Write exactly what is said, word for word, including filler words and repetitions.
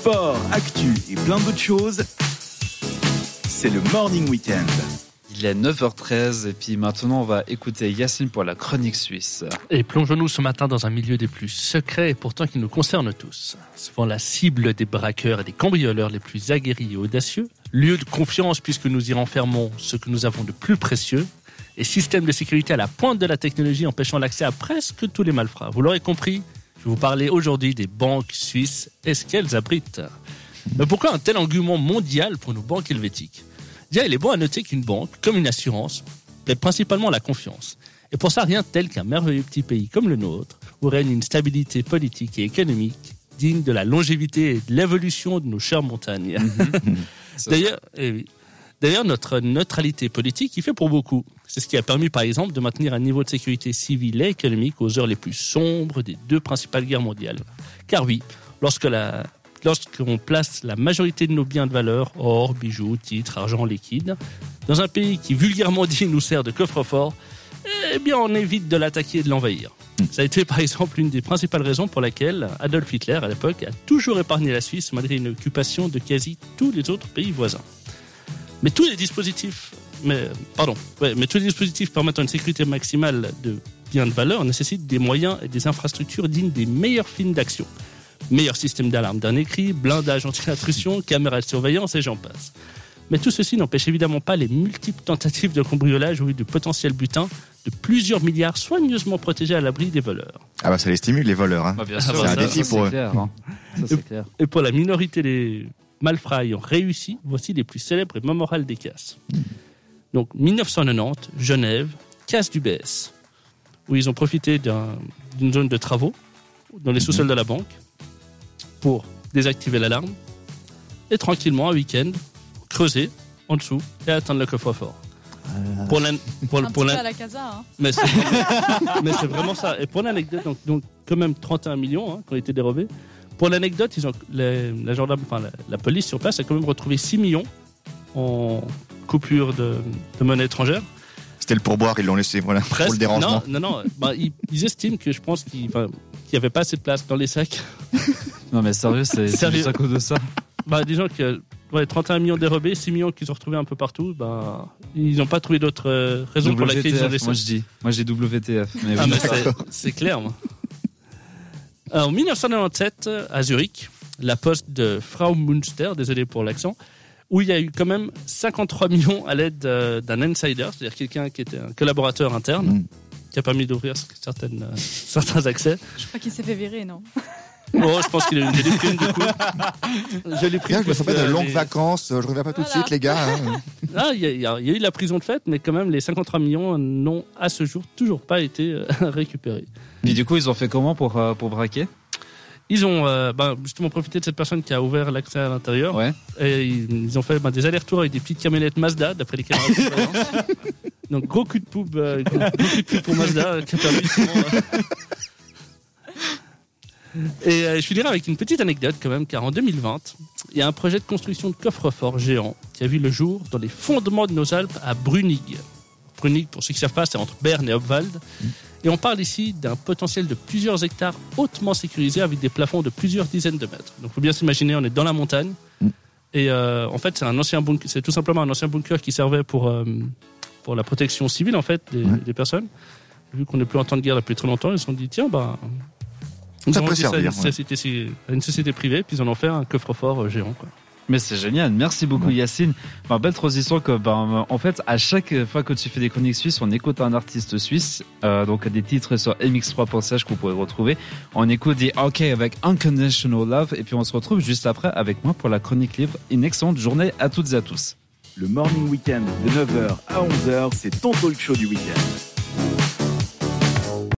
Sport, actu et plein d'autres choses, c'est le Morning Weekend. Il est neuf heures treize et puis maintenant on va écouter Yacine pour la chronique suisse. Et plongeons-nous ce matin dans un milieu des plus secrets et pourtant qui nous concerne tous. Souvent la cible des braqueurs et des cambrioleurs les plus aguerris et audacieux, lieu de confiance puisque nous y renfermons ce que nous avons de plus précieux, et système de sécurité à la pointe de la technologie empêchant l'accès à presque tous les malfrats. Vous l'aurez compris, je vais vous parler aujourd'hui des banques suisses et ce qu'elles abritent. Mais pourquoi un tel engouement mondial pour nos banques helvétiques ? Déjà, il est bon à noter qu'une banque, comme une assurance, plaide principalement la confiance. Et pour ça, rien de tel qu'un merveilleux petit pays comme le nôtre, où règne une stabilité politique et économique digne de la longévité et de l'évolution de nos chères montagnes. Mmh. D'ailleurs, eh oui, d'ailleurs, notre neutralité politique y fait pour beaucoup. C'est ce qui a permis, par exemple, de maintenir un niveau de sécurité civile et économique aux heures les plus sombres des deux principales guerres mondiales. Car oui, lorsque la... lorsqu'on place la majorité de nos biens de valeur, or, bijoux, titres, argent liquide, dans un pays qui vulgairement dit nous sert de coffre-fort, eh bien on évite de l'attaquer et de l'envahir. Ça a été par exemple une des principales raisons pour laquelle Adolf Hitler, à l'époque, a toujours épargné la Suisse malgré une occupation de quasi tous les autres pays voisins. Mais tous les dispositifs, mais, pardon, ouais, mais tous les dispositifs permettant une sécurité maximale de biens de valeur nécessitent des moyens et des infrastructures dignes des meilleurs films d'action. Meilleur système d'alarme d'un écrit, blindage anti-intrusion, caméras de surveillance et j'en passe. Mais tout ceci n'empêche évidemment pas les multiples tentatives de cambriolage ou du potentiel butin de plusieurs milliards soigneusement protégés à l'abri des voleurs. Ah bah ça les stimule les voleurs, hein. Bah bien sûr, c'est un ça, défi ça, pour c'est eux. Clair, hein. Ça, c'est clair. Et pour la minorité des malfrats ayant réussi, voici les plus célèbres et mémorables des casses. Donc dix-neuf cent quatre-vingt-dix, Genève, casse du B S, où ils ont profité d'un, d'une zone de travaux dans les sous-sols de la banque pour désactiver l'alarme et tranquillement, un week-end, creuser en dessous et atteindre le coffre-fort. Euh... Pour l'an... pour, un pour petit l'an... peu à la casa, hein. Mais, c'est... Mais c'est vraiment ça. Et pour l'anecdote, donc, donc quand même trente et un millions hein, qui ont été dérobés. Pour l'anecdote, ils ont... les... la, gendarme... enfin, la... la police sur place a quand même retrouvé six millions en coupure de, de monnaie étrangère. C'était le pourboire, ils l'ont laissé, voilà, Presque. pour le dérangement. Non, non, non. Bah, ils, ils estiment que je pense qu'il enfin, qu'il n'y avait pas assez de place dans les sacs. Non mais sérieux, c'est, c'est juste à cause de ça. Bah, des gens qui, ouais, trente et un millions dérobés, six millions qu'ils ont retrouvés un peu partout, bah, ils n'ont pas trouvé d'autres euh, raisons W T F, pour lesquelles ils ont laissé. Moi je dis, moi j'ai W T F. Mais ah, oui, mais c'est, c'est clair, moi. Alors, en dix-neuf cent quatre-vingt-dix-sept, à Zurich, la poste de Frau Münster, désolé pour l'accent, où il y a eu quand même cinquante-trois millions à l'aide euh, d'un insider, c'est-à-dire quelqu'un qui était un collaborateur interne, mmh. qui a permis d'ouvrir certaines, euh, certains accès. Je crois qu'il s'est fait virer, non ? Oh, je pense qu'il a eu une jolie prime du coup. Jolie prime. Je me sens pas de longues les... vacances, je reviens pas tout voilà. de suite les gars. Hein. Ah, il y, y, y a eu la prison de fête, mais quand même les cinquante-trois millions n'ont à ce jour toujours pas été euh, récupérés. Et du coup, ils ont fait comment pour, euh, pour braquer ? Ils ont euh, bah, justement profité de cette personne qui a ouvert l'accès à l'intérieur. Ouais. Et ils, ils ont fait bah, des allers-retours avec des petites camionnettes Mazda, d'après les caméras de surveillance. Donc gros coup de pub, euh, gros, gros coup de pub pour Mazda qui a permis justement, euh... Et euh, je finirai avec une petite anecdote quand même, car en deux mille vingt, il y a un projet de construction de coffre-fort géant qui a vu le jour dans les fondements de nos Alpes à Brunig. Brunig, pour ceux qui ne savent pas, c'est entre Berne et Obwald. Mmh. Et on parle ici d'un potentiel de plusieurs hectares hautement sécurisé avec des plafonds de plusieurs dizaines de mètres. Donc il faut bien s'imaginer, on est dans la montagne. Mmh. Et euh, en fait, c'est un ancien bunker, c'est tout simplement un ancien bunker qui servait pour, euh, pour la protection civile en fait, des, mmh. des personnes. Vu qu'on n'est plus en temps de guerre depuis très longtemps, ils se sont dit, tiens, bah... Ça peut servir. Ça, c'était ouais. une société privée, puis ils en ont fait un coffre-fort géant, quoi. Mais c'est génial, merci beaucoup ouais. Yacine. Ben, belle transition que, ben, en fait, à chaque fois que tu fais des chroniques suisses, on écoute un artiste suisse, euh, donc des titres sur m x trois point c h que vous pourrez retrouver. On écoute des OK avec Unconditional Love, et puis on se retrouve juste après avec moi pour la chronique libre. Une excellente journée à toutes et à tous. Le Morning Weekend de neuf heures à onze heures, c'est ton talk show du week-end.